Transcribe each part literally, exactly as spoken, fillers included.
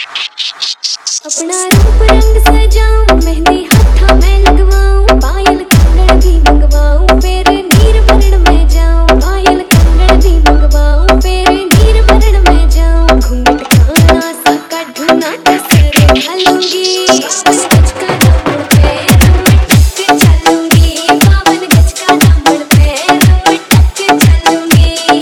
अपना रूप रंग सजाऊं, मेहंदी हाथा मैं लगवाऊं, पायल कंगन भी मंगवाऊं, फिर नीर भरण में जाऊं। पायल कंगन भी मंगवाऊं, फिर नीर भरण में जाऊं। घूंघट काला सा काढूं ना कसरे ढालूंगी, बावन गज का दामन पैरों में टक चलूंगी, बावन गज का दामन पैरों में टक चलूंगी।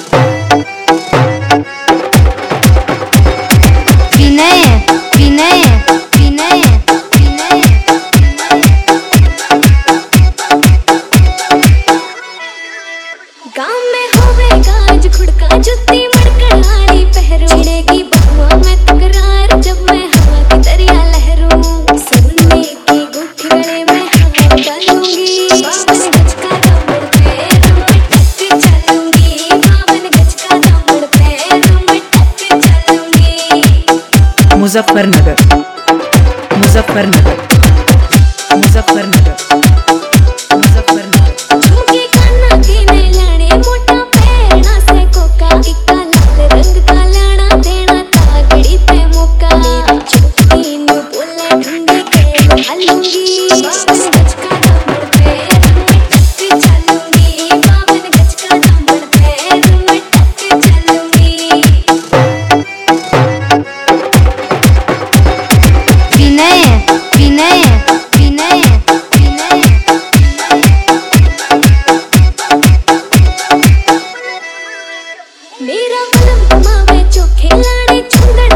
विनय विनय विनय विनय गाँव में होवेगा आज खुड़का, जुत्ती मड़कड़ाई पहरू, छिड़ेगी बहुआ में तकरार जब मैं हवा की दरिया लहरूं। सोने की गुठी गले में हाथ डालूंगी, बावन गज का दामन पैरों में टक चलूंगी, बावन गज का दामन पैरों में टक चलूंगी। मुजफ्फरनगर मुजफ्फरनगर मुजफ्फरनगर मुजफ्फरनगर झुमके कान्हा के ने लाने, मोटा पैना से कोका, इक्का लाल रंग का लाना देना तागड़ी पे मौका। मेरी चोटी नु बोले ढूंढे के ढालूंगी, बावन गज का दामन पैरों में टक चलूंगी, बावन गज का दामन पैरों में टक चलूंगी। विनय विनय विनय विनय मेरा बलम घुमावे चोखे लाड़े चुंदड़